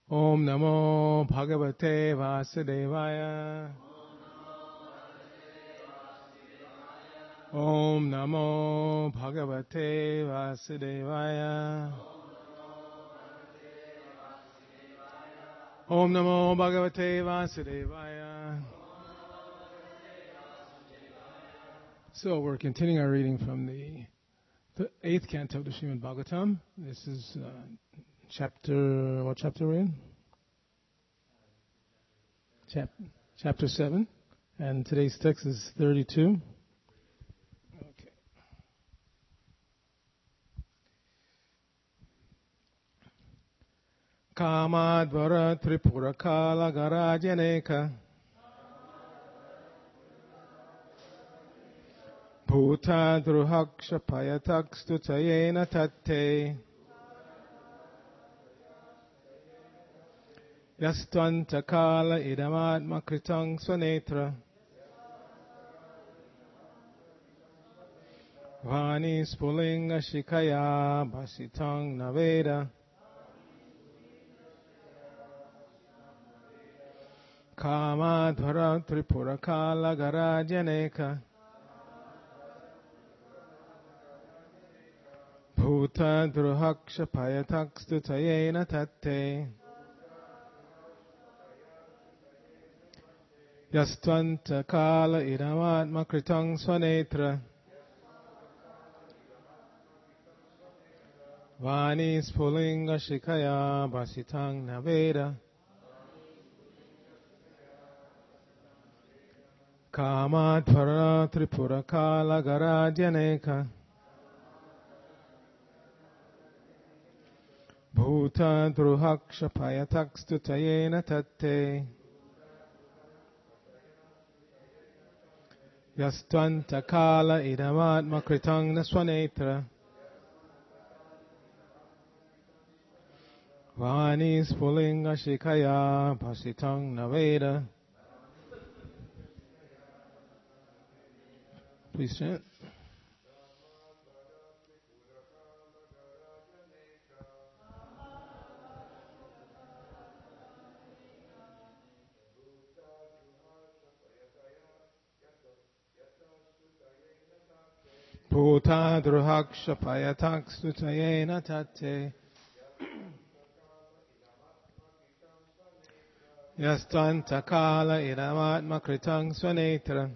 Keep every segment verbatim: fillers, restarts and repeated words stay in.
Om Namo Bhagavate Vasudevaya. Om Namo Bhagavate Vasudevaya. Om Namo Bhagavate Vasudevaya. So we're continuing our reading from the, the eighth canto of the Srimad Bhagavatam. This is uh, chapter, what chapter we're in? Chap, chapter seven. And today's text is thirty-two. Okay. Kamadvara Tripurakala Garajaneka Bhuta Druhaksha Payatakstu Tayena Tate Yastvantakala Idamatma Kritang Swanetra Vani Spulinga Shikaya Basitang Naveda Kamadvara Tripurakala Garajaneka Bhuta Druhaksha Payatakstu Tayena Tate Yastvanta Kala Idamatma Kritang Swanetra Vani Spulinga Shikaya Basitang Naveda Kamadvara Tripurakala Garajaneka Bhuta Druhaksha Payatakstu Tayena Tate Yastvanta Kala Idamatma Kritang Swanetra Vani Spulinga Shikaya Basitang Naveda. Please chant. Bhuta Druhaksha Payatakstu Tayena Tate Yastvanta Kala Idamatma Kritang Swanetra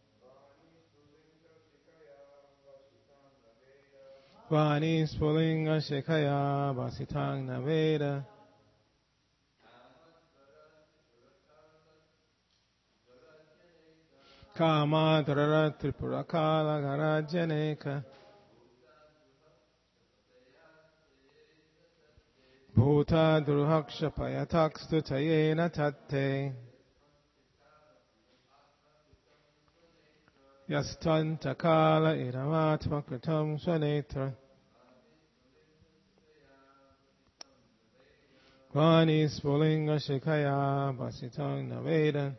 Vani Spulinga Shikaya Basitang Naveda Kamadvara Tripurakala Garajaneka Bhuta Druhaksha Payatakstu Tayena Tate Yastvanta Kala Idamatma Kritang Swanetra Vani Spulinga Shikaya Basitang Naveda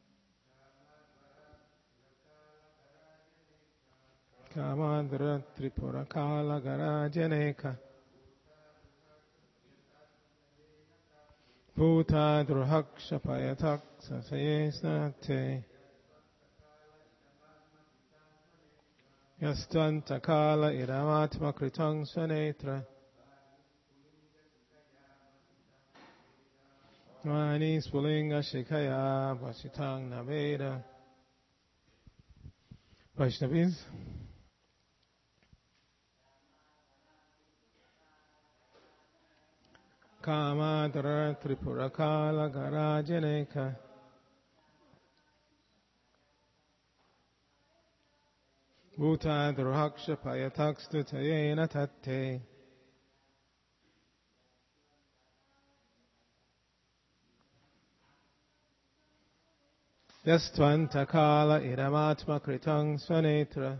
Kamadvara Tripurakala Garajaneka Bhuta Druhaksha Payatakstu Tayena Tate Yastvanta Kala Idamatma Kritang Swanetra Vani Spulinga Shikaya Basitang Naveda. Vaishnavis. Kamadvara Tripurakala Garajaneka Bhuta Druhaksha Payatakstu Tayena Tate Yastvanta Kala Idamatma Kritang Swanetra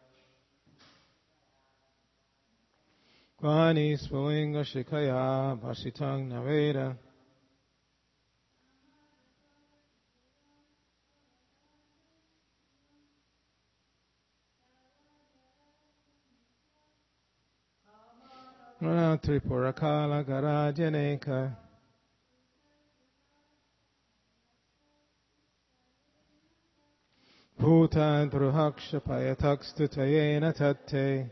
Vani Spulinga Shikaya Basitang Naveda Tripurakala Garajaneka Bhutan Druhakshapayatakstutayena Tate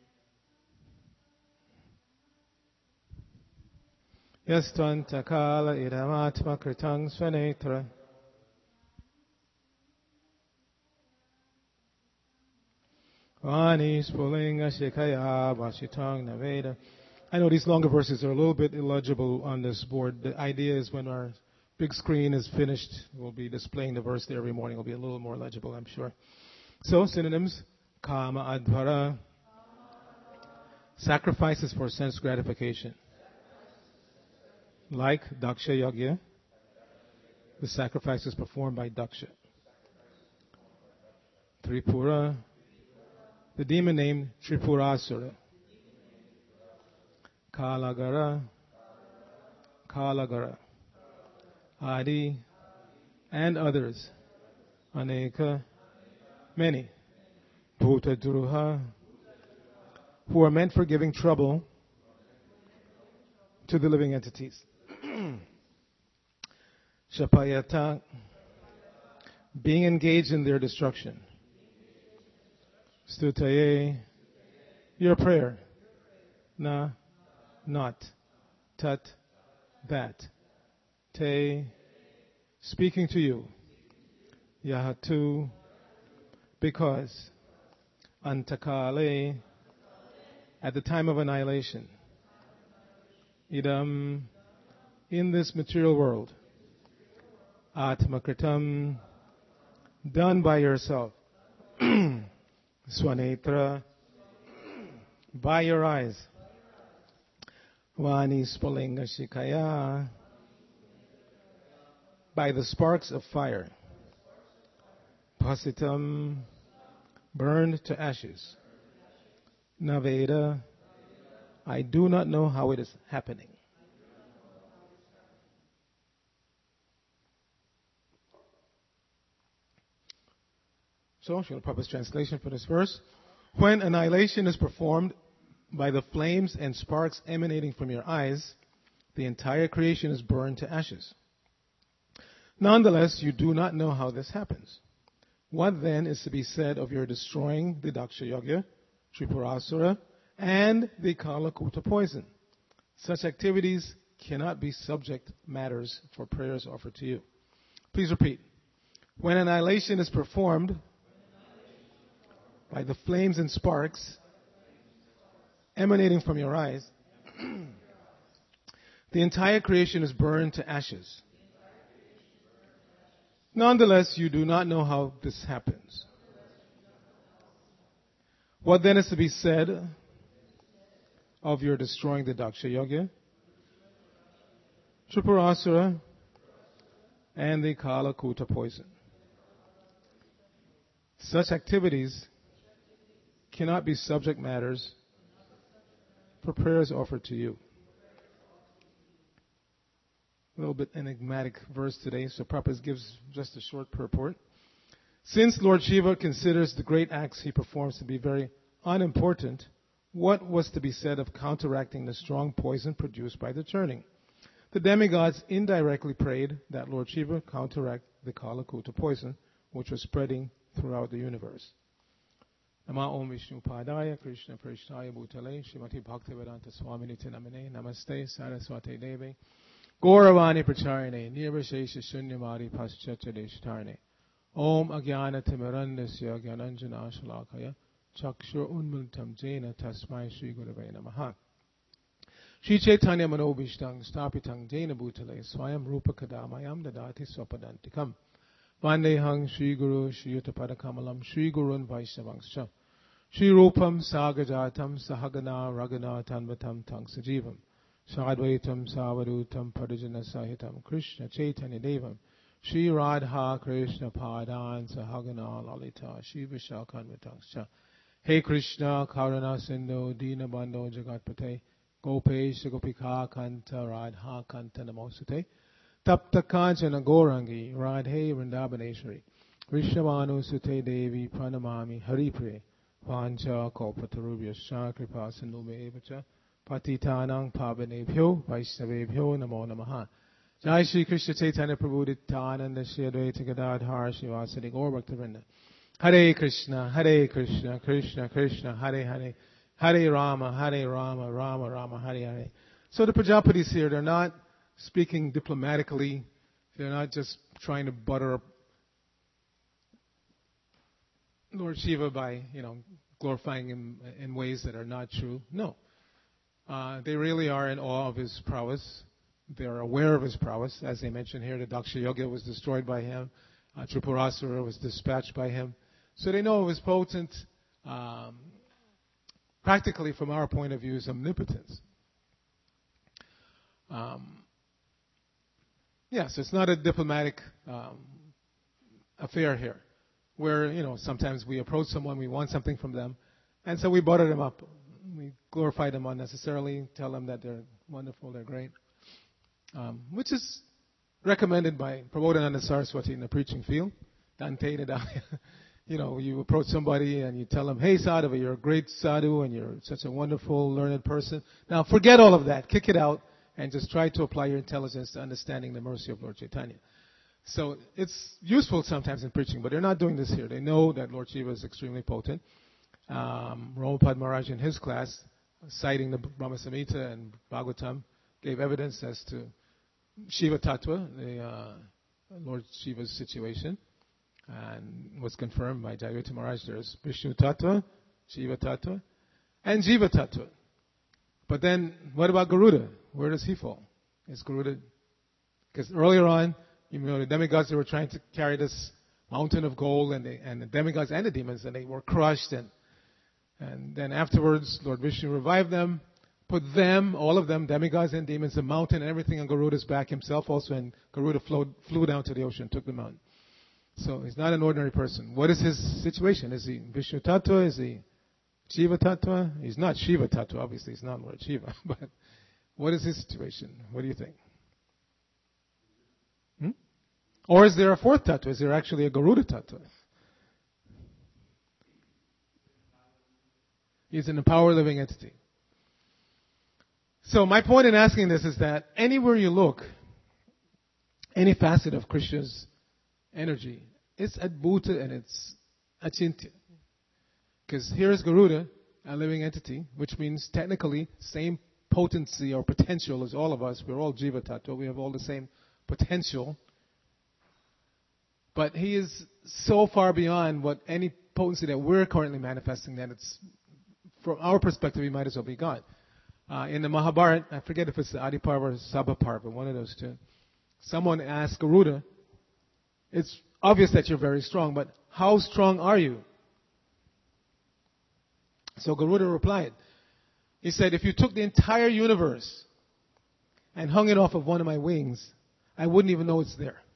Yastvantakala Idamatma Kritang Svanetra Vani Spulinga Shikaya Vashitang Naveda. I know these longer verses are a little bit illegible on this board. The idea is when our big screen is finished, we'll be displaying the verse there every morning. It'll be a little more legible, I'm sure. So, synonyms. Kama Advara. Sacrifices for sense gratification. Like Daksha Yagya. The sacrifice is performed by Daksha. Tripura. The demon named Tripurasura. Kalagara. Kalagara. Adi, and others. Aneka, many. Bhuta Druha, who are meant for giving trouble to the living entities. Shapayata, being engaged in their destruction. Stutaye, your prayer. Na, not. Tat, that. Te, speaking to you. Yahatu, because. Antakale, at the time of annihilation. Idam, in this material world. Atmakritam, done by yourself. Swanetra, by your eyes. Vani Spulinga Shikaya, by the sparks of fire. Pasitam, burned to ashes. Naveda, I do not know how it is happening. So, Srila Prabhupada's translation for this verse. When annihilation is performed by the flames and sparks emanating from your eyes, the entire creation is burned to ashes. Nonetheless, you do not know how this happens. What then is to be said of your destroying the Daksha Yagya, Tripurasura, and the Kalakuta poison? Such activities cannot be subject matters for prayers offered to you. Please repeat. When annihilation is performed by the flames and sparks emanating from your eyes, the entire creation is burned to ashes. Nonetheless, you do not know how this happens. What then is to be said of your destroying the Daksha Yagya, Tripurasura, and the Kalakuta poison? Such activities cannot be subject matters for prayers offered to you. A little bit enigmatic verse today, so Prabhupada gives just a short purport. Since Lord Shiva considers the great acts he performs to be very unimportant, what was to be said of counteracting the strong poison produced by the churning? The demigods indirectly prayed that Lord Shiva counteract the Kalakuta poison, which was spreading throughout the universe. Nama Om Vishnu Padaya Krishna Prishnaya Bhutale Srimati Bhaktivedanta Swaminiti Namane Namaste Saraswati Devi Gauravani Pracharine Nirvashesha Shunyamari Paschachadeshtarne Om Agyana Timirandasya Gyananjana Shalakaya Chakshur Unmultam Jena Tasmai Shri Gurave Namaha Shri Chaitanya Manobhishtang Stapitang Jena Bhutale Swayam Rupa Kadamayam Dadati Swapadantikam Vandehang Shri Guru Shri Yuttapada Kamalam Shri Gurun Vaishnavangscha Shri Rupam Sagajatam Sahagana Ragana Tanvatam Tang Sajivam Sadvaitam Savadutam Parijana Sahitam Krishna Chaitanya Devam Shri Radha Krishna Padan Sahagana Lalita Shri Vishakhanvatangscha Hey Krishna Karuna Sindhu Dina Bandho Jagatpate Gopesh Gopika Kanta Radha Kanta Namosate Tapta Kanchana Gorangi Radhe Vrindavaneshwari Krishnavanu Sute Devi Pranamami Haripre Vancha Kalpatarubhya Kripa Sindhu Mevacha Patitanang Pavanebhyo Vaishnavebhyo Namo Namaha Jai Shri Krishna Chaitanya Prabhu Nityananda Shri Advaita Gadadhar Shivasadi Gaur Bhaktivinoda Hare Krishna, Hare Krishna, Krishna Krishna, Hare Hare, Hare Rama, Hare Rama, Rama Rama, Hare Hare. So the Prajapatis here, they're not speaking diplomatically. They're not just trying to butter up Lord Shiva by, you know, glorifying him in ways that are not true. No. Uh, they really are in awe of his prowess. They're aware of his prowess. As they mentioned here, the Daksha Yoga was destroyed by him. Uh, Tripurasura was dispatched by him. So they know of his potent, um, practically from our point of view, his omnipotence. Um, yes, it's not a diplomatic um, affair here, where, you know, sometimes we approach someone, we want something from them, and so we butter them up. We glorify them unnecessarily, tell them that they're wonderful, they're great, um, which is recommended by Prabodhananda Saraswati in the preaching field. Dante Nidaya. You know, you approach somebody and you tell them, hey, Sadhava, you're a great sadhu and you're such a wonderful, learned person. Now, forget all of that. Kick it out and just try to apply your intelligence to understanding the mercy of Lord Chaitanya. So it's useful sometimes in preaching, but they're not doing this here. They know that Lord Shiva is extremely potent. Um, Ramapad Maharaj in his class, citing the Brahma Samhita and Bhagavatam, gave evidence as to Shiva Tattva, the uh, Lord Shiva's situation, and was confirmed by Jayavati Maharaj. There's Vishnu Tattva, Shiva Tattva, and Jiva Tattva. But then, what about Garuda? Where does he fall? Is Garuda... Because earlier on, you know, the demigods, they were trying to carry this mountain of gold, and, they, and the demigods and the demons, and they were crushed. And, and then afterwards, Lord Vishnu revived them, put them, all of them, demigods and demons, the mountain and everything on Garuda's back himself also, and Garuda flowed, flew down to the ocean, took the mountain. So he's not an ordinary person. What is his situation? Is he Vishnu Tattva? Is he Shiva Tattva? He's not Shiva Tattva, obviously. He's not Lord Shiva. But what is his situation? What do you think? Hmm? Or is there a fourth Tattva? Is there actually a Garuda Tattva? He's an empowered living entity. So my point in asking this is that anywhere you look, any facet of Krishna's energy, it's Adbhuta and it's Achintya. Because here's Garuda, a living entity, which means technically same potency or potential as all of us. We're all Jiva Tattva. We have all the same potential. But he is so far beyond what any potency that we're currently manifesting that it's, from our perspective, he might as well be God. Uh, in the Mahabharata, I forget if it's the Adiparva or Sabhaparva, one of those two, someone asked Garuda, it's obvious that you're very strong, but how strong are you? So Garuda replied, he said, if you took the entire universe and hung it off of one of my wings, I wouldn't even know it's there.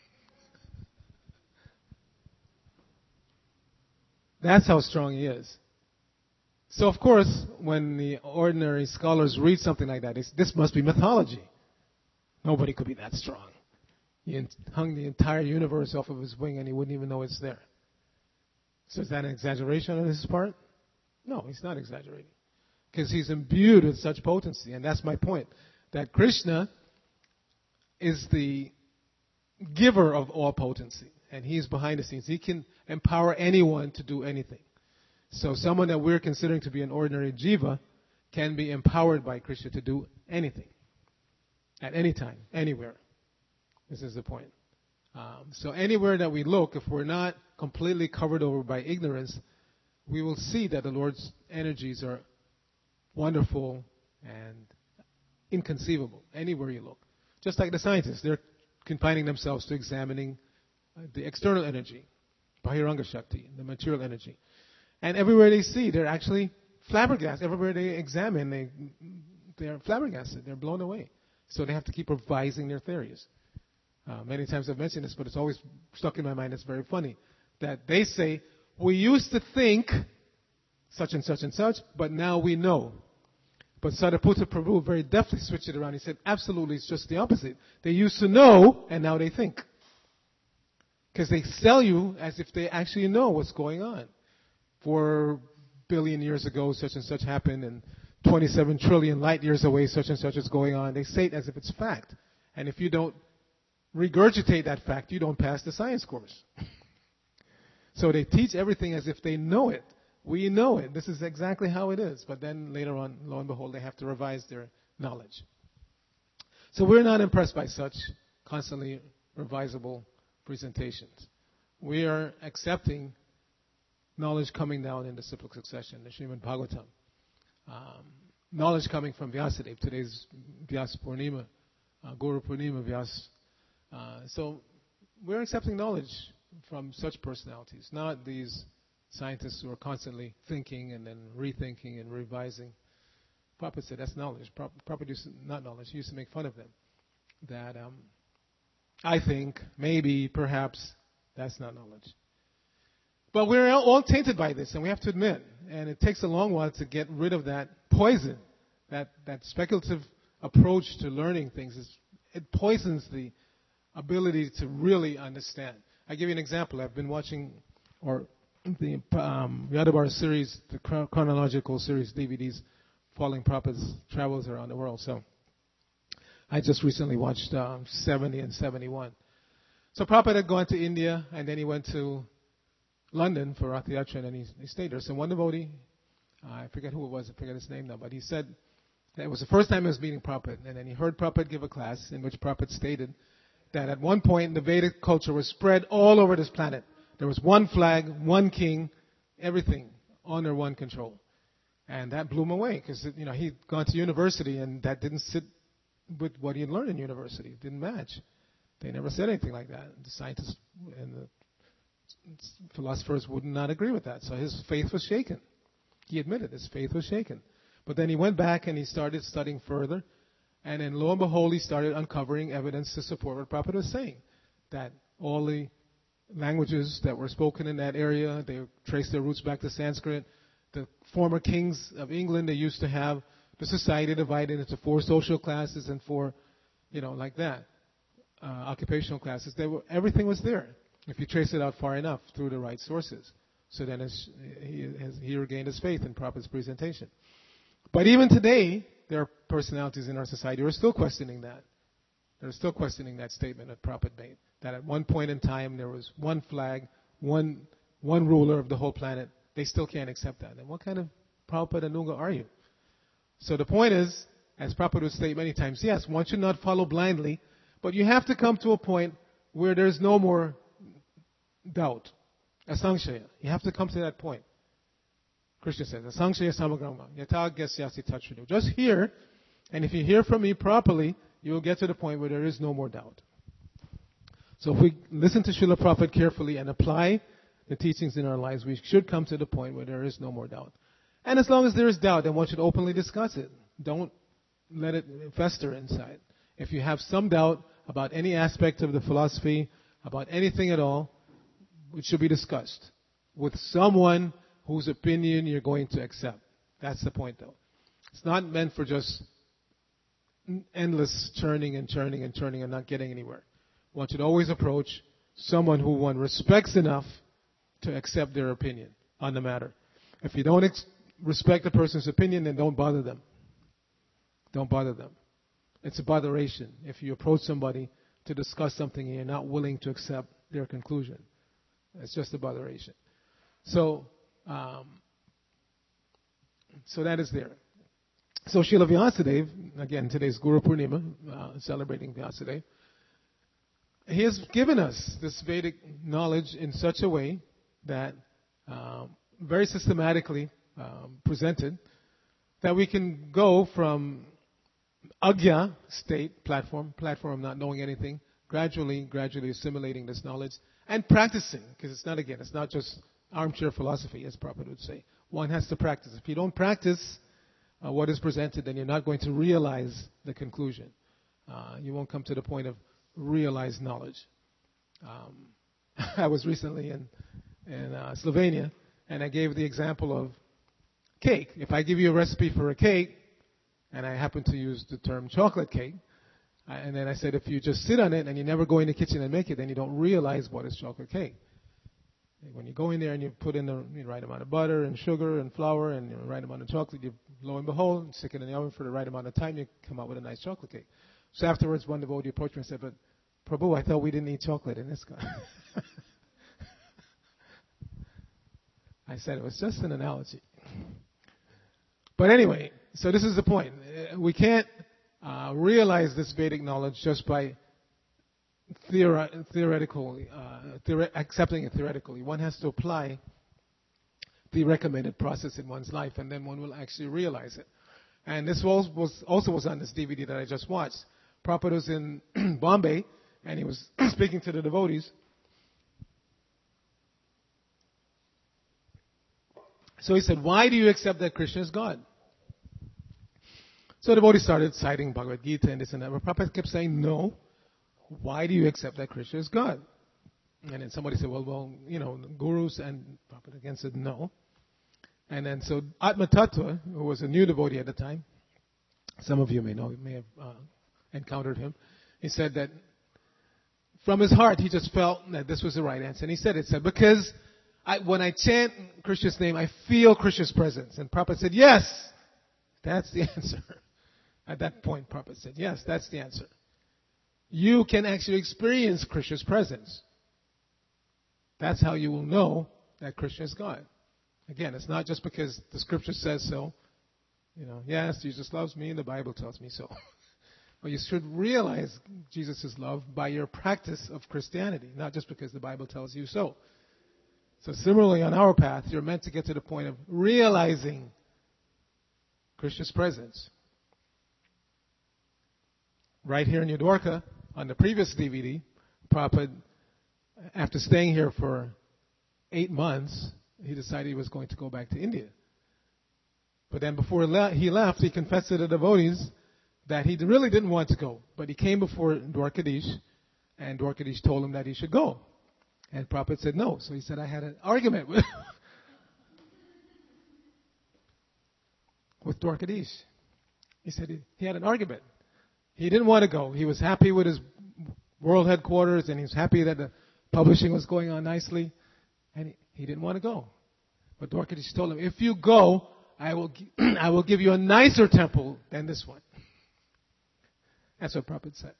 That's how strong he is. So, of course, when the ordinary scholars read something like that, it's, this must be mythology. Nobody could be that strong. He hung the entire universe off of his wing and he wouldn't even know it's there. So is that an exaggeration on his part? No, he's not exaggerating. Because he's imbued with such potency. And that's my point. That Krishna is the giver of all potency. And he's behind the scenes. He can empower anyone to do anything. So someone that we're considering to be an ordinary jiva can be empowered by Krishna to do anything. At any time, anywhere. This is the point. Um, so anywhere that we look, if we're not completely covered over by ignorance, we will see that the Lord's energies are wonderful and inconceivable. Anywhere you look. Just like the scientists, they're confining themselves to examining the external energy, Bahiranga Shakti, the material energy. And everywhere they see, they're actually flabbergasted. Everywhere they examine, they, they're flabbergasted. They're blown away. So they have to keep revising their theories. Uh, many times I've mentioned this, but it's always stuck in my mind. It's very funny that they say, we used to think such and such and such, but now we know. But Sariputta Prabhu very deftly switched it around. He said, absolutely, it's just the opposite. They used to know, and now they think. Because they sell you as if they actually know what's going on. Four billion years ago, such and such happened, and twenty-seven trillion light years away, such and such is going on. They say it as if it's fact. And if you don't regurgitate that fact, you don't pass the science course. So they teach everything as if they know it. We know it. This is exactly how it is. But then later on, lo and behold, they have to revise their knowledge. So we're not impressed by such constantly revisable presentations. We are accepting knowledge coming down in the cyclic succession, the Srimad Bhagavatam. Um, knowledge coming from Vyasadeva. Today's Vyas Purnima, uh, Guru Purnima Vyas. Uh, so we're accepting knowledge from such personalities, not these scientists who are constantly thinking and then rethinking and revising. Prabhupada said that's knowledge. Prabhupada used to, not knowledge, he used to make fun of them. That um, I think, maybe, perhaps, that's not knowledge. But we're all tainted by this, and we have to admit, and it takes a long while to get rid of that poison, that, that speculative approach to learning things. Is, it poisons the ability to really understand. I give you an example. I've been watching, or the um, Yadabar series, the chronological series D V Ds, following Prabhupada's travels around the world. So I just recently watched um, seventy and seventy-one. So Prabhupada had gone to India, and then he went to London for Rath Yatra, and he, he stayed there. So one devotee, uh, I forget who it was, I forget his name now, but he said that it was the first time he was meeting Prabhupada, and then he heard Prabhupada give a class in which Prabhupada stated that at one point the Vedic culture was spread all over this planet. There was one flag, one king, everything under one control. And that blew him away because, you know, he'd gone to university and that didn't sit with what he had learned in university. It didn't match. They never said anything like that. The scientists and the philosophers would not agree with that. So his faith was shaken. He admitted his faith was shaken. But then he went back and he started studying further. And then lo and behold, he started uncovering evidence to support what Prabhupada was saying. That all the languages that were spoken in that area, they traced their roots back to Sanskrit. The former kings of England, they used to have the society divided into four social classes and four, you know, like that, uh, occupational classes. They were, everything was there if you trace it out far enough through the right sources. So then his, he, has, he regained his faith in Prabhupada's presentation. But even today, there are personalities in our society who are still questioning that. They're still questioning that statement that Prabhupada made, that at one point in time there was one flag, one one ruler of the whole planet. They still can't accept that. And what kind of Prabhupada Nunga are you? So the point is, as Prabhupada would state many times, yes, one should not follow blindly, but you have to come to a point where there's no more doubt. Asanshaya. You have to come to that point. Krishna says, Asanshaya samagrama. Yata gyasyasi tachridu. Just hear, and if you hear from me properly, you will get to the point where there is no more doubt. So if we listen to Srila Prabhupada carefully and apply the teachings in our lives, we should come to the point where there is no more doubt. And as long as there is doubt, then one should openly discuss it. Don't let it fester inside. If you have some doubt about any aspect of the philosophy, about anything at all, it should be discussed with someone whose opinion you're going to accept. That's the point, though. It's not meant for just endless churning and churning and churning and not getting anywhere. One should always approach someone who one respects enough to accept their opinion on the matter. If you don't ex- respect a person's opinion, then don't bother them. Don't bother them. It's a botheration if you approach somebody to discuss something and you're not willing to accept their conclusion. It's just a botheration. So, um, so that is there. So Srila Vyasadeva, again, today's Guru Purnima, uh, celebrating Vyasadeva, he has given us this Vedic knowledge in such a way that um, very systematically um, presented that we can go from Agya state, platform, platform of not knowing anything, gradually, gradually assimilating this knowledge and practicing, because it's not, again, it's not just armchair philosophy, as Prabhupada would say. One has to practice. If you don't practice uh, what is presented, then you're not going to realize the conclusion. Uh, you won't come to the point of realized knowledge. Um, I was recently in, in uh, Slovenia, and I gave the example of cake. If I give you a recipe for a cake, and I happen to use the term chocolate cake, I, and then I said if you just sit on it and you never go in the kitchen and make it, then you don't realize what is chocolate cake. When you go in there and you put in the you know, right amount of butter and sugar and flour and the right amount of chocolate, you lo and behold, stick it in the oven for the right amount of time, you come out with a nice chocolate cake. So afterwards, one devotee approached me and said, but Prabhu, I thought we didn't eat chocolate in this guy. I said it was just an analogy. But anyway, so this is the point. We can't uh, realize this Vedic knowledge just by theori- theoretical, uh, theore- accepting it theoretically. One has to apply the recommended process in one's life, and then one will actually realize it. And this was, was also was on this D V D that I just watched. Prabhupada was in Bombay, and he was speaking to the devotees. So he said, why do you accept that Krishna is God? So the devotee started citing Bhagavad Gita and this and that. But Prabhupada kept saying, no. Why do you accept that Krishna is God? And then somebody said, well, well, you know, gurus, and Prabhupada again said no. And then so Atma Tattva, who was a new devotee at the time, some of you may know, may have uh, encountered him, he said that from his heart he just felt that this was the right answer. And he said it, said, because I, when I chant Krishna's name, I feel Krishna's presence. And Prabhupada said, yes, that's the answer. At that point, Prabhupada said, yes, that's the answer. You can actually experience Krishna's presence. That's how you will know that Krishna is God. Again, it's not just because the scripture says so. You know, yes, Jesus loves me and the Bible tells me so. But you should realize Jesus' love by your practice of Christianity, not just because the Bible tells you so. So similarly, on our path, you're meant to get to the point of realizing Krishna's presence. Right here in Yudvarka, on the previous D V D, Prabhupada, after staying here for eight months, he decided he was going to go back to India. But then before he left, he confessed to the devotees that he really didn't want to go. But he came before Dwarkadish, and Dwarkadish told him that he should go. And Prabhupada said no. So he said, I had an argument with, with Dwarkadish. He said he, he had an argument. He didn't want to go. He was happy with his world headquarters, and he was happy that the publishing was going on nicely. And he, he didn't want to go. But Dwarkadish told him, if you go, I will, I will give you a nicer temple than this one. That's what Prabhupada said.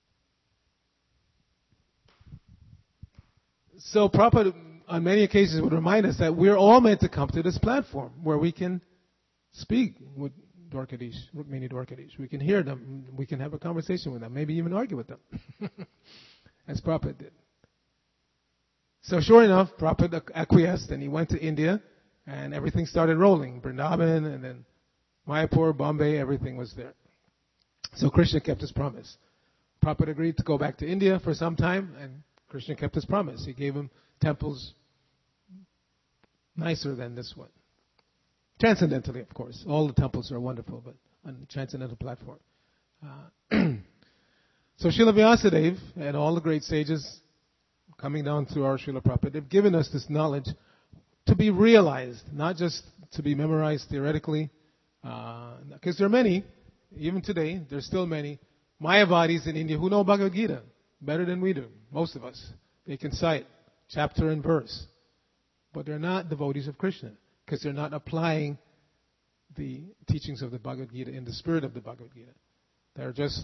So Prabhupada, on many occasions, would remind us that we're all meant to come to this platform where we can speak with Dwarkadish, Rukmini Dwarkadish. We can hear them. We can have a conversation with them. Maybe even argue with them. As Prabhupada did. So sure enough, Prabhupada acquiesced and he went to India and everything started rolling. Vrindavan and then Mayapur, Bombay, everything was there. So Krishna kept his promise. Prabhupada agreed to go back to India for some time, and Krishna kept his promise. He gave him temples nicer than this one. Transcendentally, of course. All the temples are wonderful, but on a transcendental platform. Uh, so Srila Vyasadeva and all the great sages coming down through our Srila Prabhupada have given us this knowledge to be realized, not just to be memorized theoretically. Because uh, there are many, even today, there's still many Mayavadis in India who know Bhagavad Gita better than we do, most of us. They can cite chapter and verse. But they're not devotees of Krishna because they're not applying the teachings of the Bhagavad Gita in the spirit of the Bhagavad Gita. They're just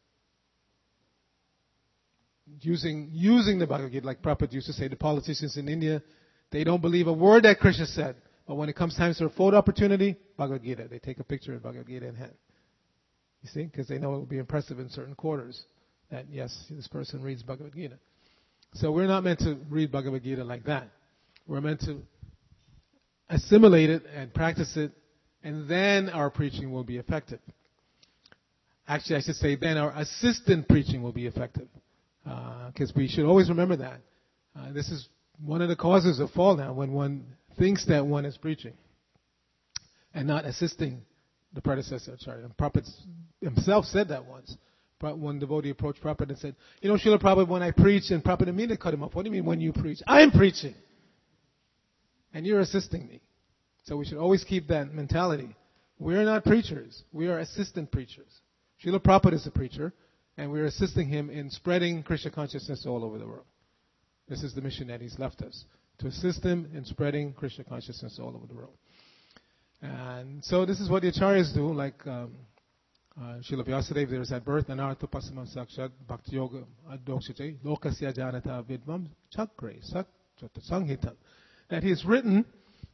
using using the Bhagavad Gita, like Prabhupada used to say, the politicians in India, they don't believe a word that Krishna said. But when it comes time for a photo opportunity, Bhagavad Gita. They take a picture of Bhagavad Gita in hand. You see? Because they know it will be impressive in certain quarters that, yes, this person reads Bhagavad Gita. So we're not meant to read Bhagavad Gita like that. We're meant to assimilate it and practice it, and then our preaching will be effective. Actually, I should say then our assistant preaching will be effective. Because uh, we should always remember that. Uh, this is one of the causes of fall now, when one thinks that one is preaching and not assisting the predecessor. Sorry, and Prabhupada himself said that once. But one devotee approached Prabhupada and said, you know, Srila Prabhupada, when I preach, and Prabhupada immediately cut him off. What do you mean when you preach? I'm preaching. And you're assisting me. So we should always keep that mentality. We're not preachers. We are assistant preachers. Srila Prabhupada is a preacher, and we're assisting him in spreading Krishna consciousness all over the world. This is the mission that he's left us, to assist him in spreading Krishna consciousness all over the world. And so this is what the acharyas do, like um, uh, Srila Vyasadeva, there is at birth, Anartha Pasamam Sakshat Bhakti Yoga Adokshate Lokasya Janata Vidvam Chakre Sak Sanghita. That he has written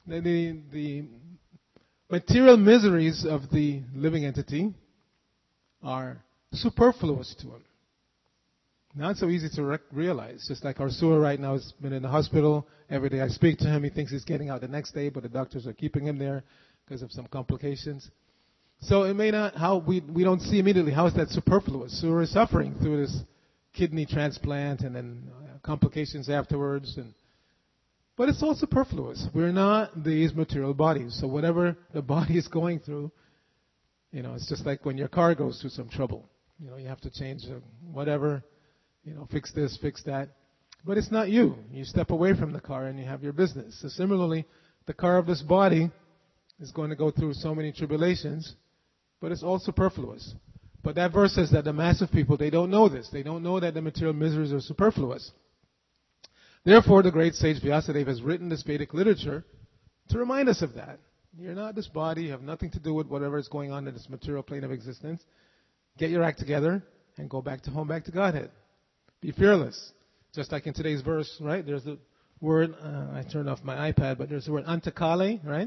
The, the, the material miseries of the living entity are superfluous to him. Not so easy to rec- realize. Just like our sewer right now has been in the hospital. Every day I speak to him, he thinks he's getting out the next day, but the doctors are keeping him there because of some complications. So it may not, how we, we don't see immediately how is that superfluous. Sewer is suffering through this kidney transplant and then uh, complications afterwards. And, but it's all superfluous. We're not these material bodies. So whatever the body is going through, you know, it's just like when your car goes through some trouble. You know, you have to change uh, whatever. You know, fix this, fix that. But it's not you. You step away from the car and you have your business. So similarly, the car of this body is going to go through so many tribulations, but it's all superfluous. But that verse says that the mass of people, they don't know this. They don't know that the material miseries are superfluous. Therefore, the great sage Vyasadeva has written this Vedic literature to remind us of that. You're not this body. You have nothing to do with whatever is going on in this material plane of existence. Get your act together and go back to home, back to Godhead. Be fearless. Just like in today's verse, right? There's the word, uh, I turned off my iPad, but there's the word antakale, right?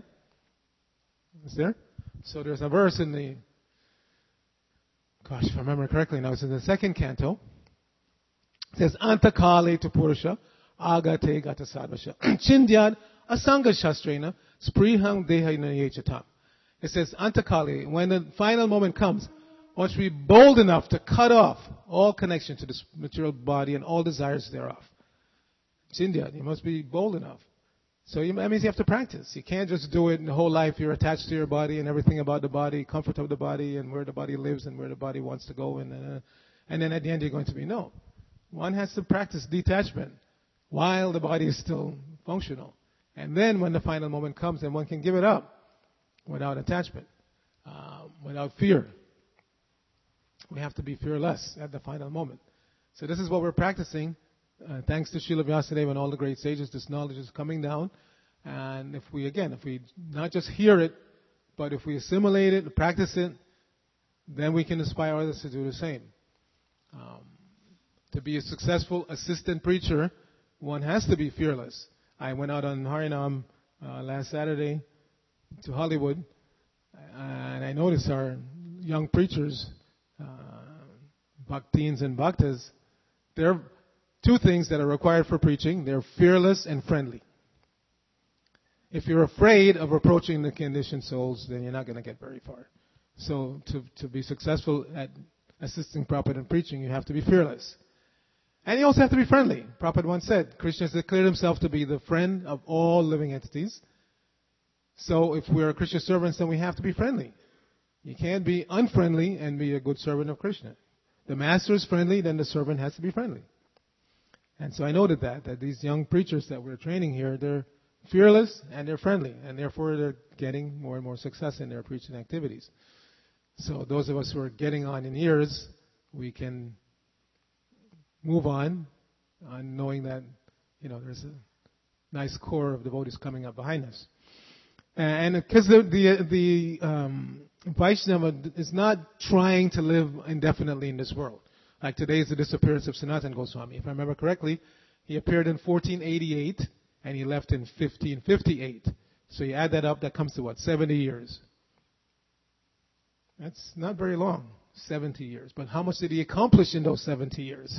Is there? So there's a verse in the, gosh, if I remember correctly now, it's in the second canto. It says, antakale to purusha, agate gata sadvasha, chindyad asanga shastrena, sprihang dehaina yechatam. It says, antakale, when the final moment comes, one should be bold enough to cut off all connection to this material body and all desires thereof. It's India. You must be bold enough. So you, that means you have to practice. You can't just do it in the whole life. You're attached to your body and everything about the body, comfort of the body and where the body lives and where the body wants to go. And, uh, and then at the end you're going to be no. One has to practice detachment while the body is still functional. And then when the final moment comes, then one can give it up without attachment, uh, without fear. We have to be fearless at the final moment. So this is what we're practicing. Uh, thanks to Srila Vyasadeva and all the great sages, this knowledge is coming down. And if we, again, if we not just hear it, but if we assimilate it, practice it, then we can inspire others to do the same. Um, to be a successful assistant preacher, one has to be fearless. I went out on Harinam uh, last Saturday to Hollywood, and I noticed our young preachers, Uh, bhakteens and bhaktas, there are two things that are required for preaching. They're fearless and friendly. If you're afraid of approaching the conditioned souls, then you're not going to get very far. So to, to be successful at assisting Prabhupada in preaching, you have to be fearless. And you also have to be friendly. Prabhupada once said, Krishna has declared himself to be the friend of all living entities. So if we're Krishna servants, then we have to be friendly. You can't be unfriendly and be a good servant of Krishna. The master is friendly, then the servant has to be friendly. And so I noted that, that these young preachers that we're training here, they're fearless and they're friendly, and therefore they're getting more and more success in their preaching activities. So those of us who are getting on in years, we can move on, on knowing that, you know, there's a nice core of devotees coming up behind us. And because the, the, the um, Vaishnava is not trying to live indefinitely in this world. Like today is the disappearance of Sanatana Goswami. If I remember correctly, he appeared in fourteen eighty-eight and he left in fifteen fifty-eight. So you add that up, that comes to what, seventy years. That's not very long, seventy years. But how much did he accomplish in those seventy years?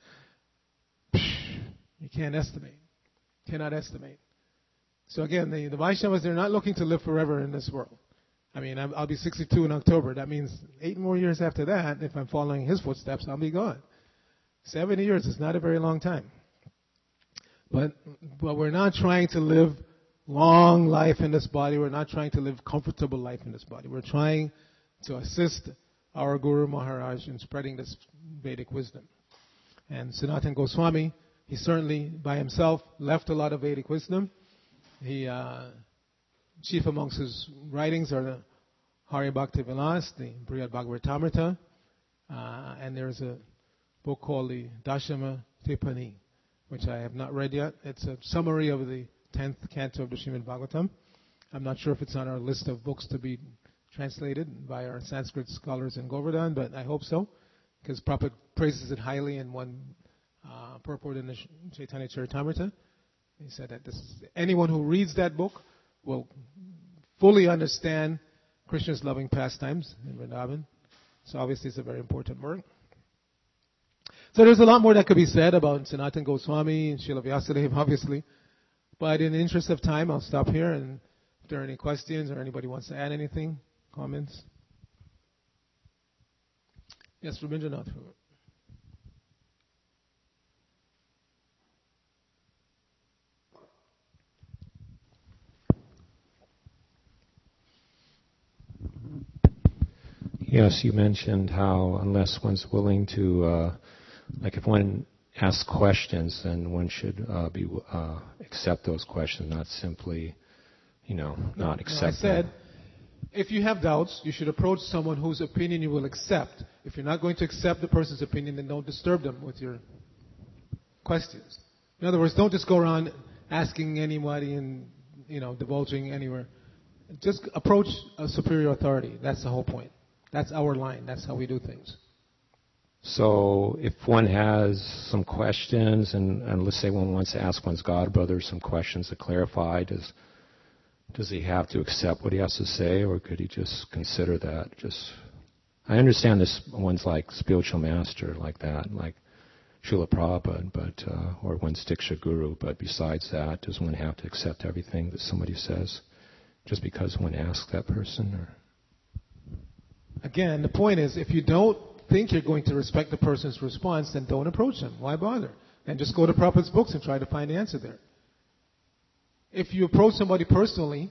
You can't estimate. Cannot estimate. So again, the, the Vaishnavas, they're not looking to live forever in this world. I mean, I'll be sixty-two in October. That means eight more years after that, if I'm following his footsteps, I'll be gone. seventy years is not a very long time. But, but we're not trying to live long life in this body. We're not trying to live comfortable life in this body. We're trying to assist our Guru Maharaj in spreading this Vedic wisdom. And Sanatana Goswami, he certainly by himself left a lot of Vedic wisdom. He, uh, chief amongst his writings are the Hari Bhakti Vilas, the Brihad Bhagavatamrita, uh, and there's a book called the Dashama Tipani, which I have not read yet. It's a summary of the tenth canto of the Srimad Bhagavatam. I'm not sure if it's on our list of books to be translated by our Sanskrit scholars in Govardhan, but I hope so, because Prabhupada praises it highly in one uh, purport in the Chaitanya Charitamrita. He said that this is, anyone who reads that book will fully understand Krishna's loving pastimes in Vrindavan. So obviously it's a very important work. So there's a lot more that could be said about Sanatana Goswami and Srila Vyasadeva, obviously. But in the interest of time, I'll stop here. And if there are any questions or anybody wants to add anything, comments. Yes, Rabindranath. Yes, you mentioned how unless one's willing to, uh, like if one asks questions, then one should uh, be uh, accept those questions, not simply, you know, not accept no, I said, them. If you have doubts, you should approach someone whose opinion you will accept. If you're not going to accept the person's opinion, then don't disturb them with your questions. In other words, don't just go around asking anybody and, you know, divulging anywhere. Just approach a superior authority. That's the whole point. That's our line. That's how we do things. So if one has some questions, and, and let's say one wants to ask one's godbrother some questions to clarify, does does he have to accept what he has to say, or could he just consider that? Just, I understand this one's like spiritual master like that, like Srila Prabhupada, but uh, or one's Diksha Guru. But besides that, does one have to accept everything that somebody says just because one asks that person? Or Again, the point is, if you don't think you're going to respect the person's response, then don't approach them. Why bother? And just go to Prabhupada's books and try to find the answer there. If you approach somebody personally,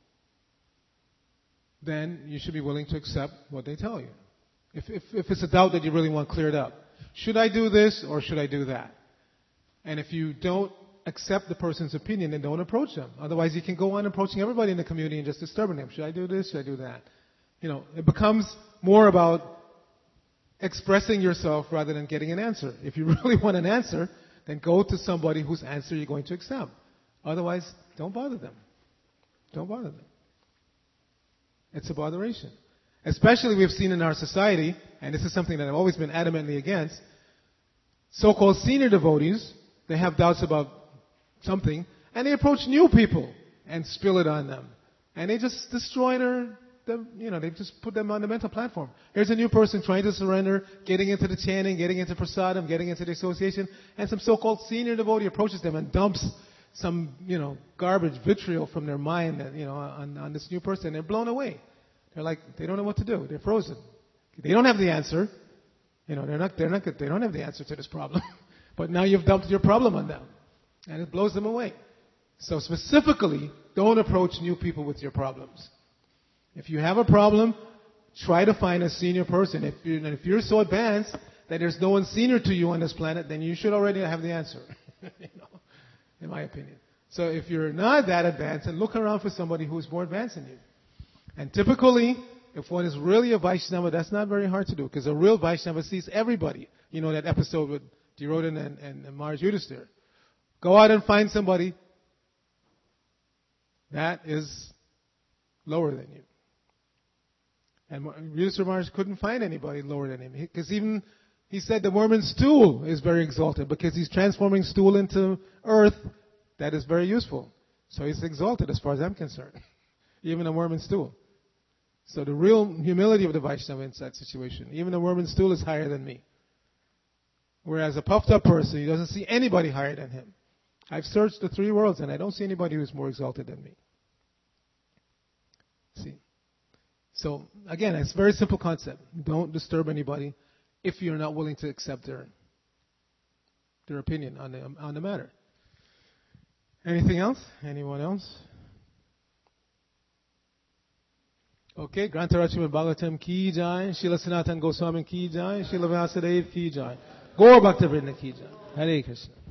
then you should be willing to accept what they tell you. If, if, if it's a doubt that you really want cleared up. Should I do this or should I do that? And if you don't accept the person's opinion, then don't approach them. Otherwise, you can go on approaching everybody in the community and just disturbing them. Should I do this? Should I do that? You know, it becomes more about expressing yourself rather than getting an answer. If you really want an answer, then go to somebody whose answer you're going to accept. Otherwise, don't bother them. Don't bother them. It's a botheration. Especially we've seen in our society, and this is something that I've always been adamantly against, so-called senior devotees, they have doubts about something, and they approach new people and spill it on them. And they just destroy their... Them, you know, they just put them on the mental platform. Here's a new person trying to surrender, getting into the chanting, getting into prasadam, getting into the association, and some so-called senior devotee approaches them and dumps some, you know, garbage, vitriol from their mind, you know, on, on this new person. They're blown away. They're like, they don't know what to do. They're frozen. They don't have the answer. You know, they're not, they're not, they don't have the answer to this problem. But now you've dumped your problem on them, and it blows them away. So specifically, don't approach new people with your problems. If you have a problem, try to find a senior person. If you're, if you're so advanced that there's no one senior to you on this planet, then you should already have the answer, you know, in my opinion. So if you're not that advanced, then look around for somebody who's more advanced than you. And typically, if one is really a Vaishnava, that's not very hard to do, because a real Vaishnava sees everybody. You know that episode with Duryodhana and, and, and Maharaj Yudhisthira. Go out and find somebody that is lower than you. And Yudhisthira Maharaj couldn't find anybody lower than him. Because even, he said the Mormon stool is very exalted because he's transforming stool into earth that is very useful. So he's exalted as far as I'm concerned. Even a Mormon stool. So the real humility of the Vaishnava in that situation, even a Mormon stool is higher than me. Whereas a puffed up person, he doesn't see anybody higher than him. I've searched the three worlds and I don't see anybody who's more exalted than me. See? So, again, it's a very simple concept. Don't disturb anybody if you're not willing to accept their their opinion on the, on the matter. Anything else? Anyone else? Okay, Grantarachimad Bhagavatam ki jai, Srila Sanatana Goswami ki jai, Srila Vyasadeva ki jai, Gaur Bhakta Vrinda ki jai. Hare Krishna.